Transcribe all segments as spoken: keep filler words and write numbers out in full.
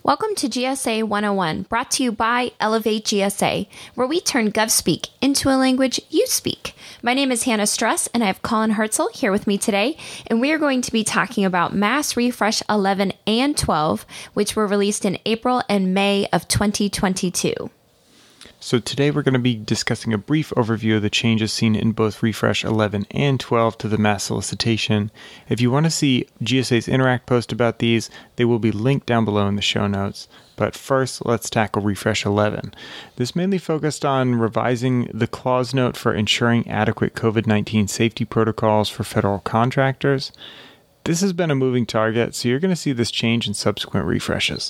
Welcome to G S A one oh one, brought to you by Elevate G S A, where we turn GovSpeak into a language you speak. My name is Hannah Struss, and I have Colin Herzl here with me today, and we are going to be talking about Mass Refresh eleven and twelve, which were released in April and May of twenty twenty-two. So today we're going to be discussing a brief overview of the changes seen in both Refresh eleven and twelve to the mass solicitation. If you want to see G S A's Interact post about these, they will be linked down below in the show notes. But first, let's tackle Refresh eleven. This mainly focused on revising the clause note for ensuring adequate COVID nineteen safety protocols for federal contractors. This has been a moving target, so you're going to see this change in subsequent refreshes.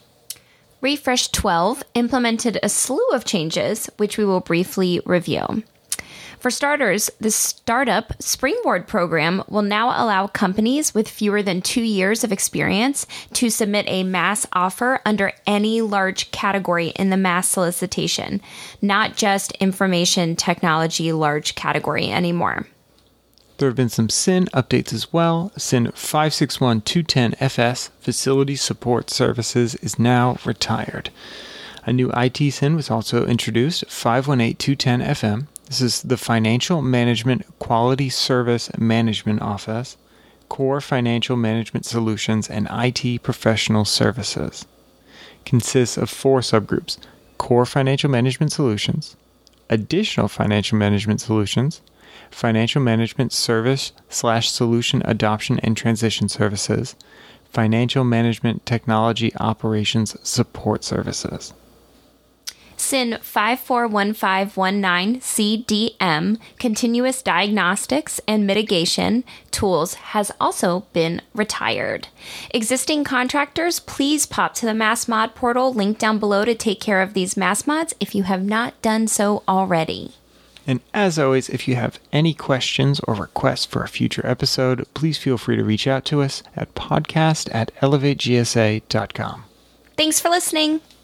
Refresh twelve implemented a slew of changes, which we will briefly review. For starters, the Startup Springboard program will now allow companies with fewer than two years of experience to submit a mass offer under any large category in the mass solicitation, not just information technology large category anymore. There have been some S I N updates as well. S I N five six one two one zero F S, Facility Support Services, is now retired. A new I T S I N was also introduced, five one eight two one zero F M. This is the Financial Management Quality Service Management Office, Core Financial Management Solutions, and I T Professional Services. Consists of four subgroups: Core Financial Management Solutions, Additional Financial Management Solutions, Financial Management Service slash Solution Adoption and Transition Services, Financial Management Technology Operations Support Services. S I N five four one five one nine C D M, Continuous Diagnostics and Mitigation Tools, has also been retired. Existing contractors, please pop to the MassMod portal linked down below to take care of these mass mods if you have not done so already. And as always, if you have any questions or requests for a future episode, please feel free to reach out to us at podcast at elevate g s a dot com. Thanks for listening.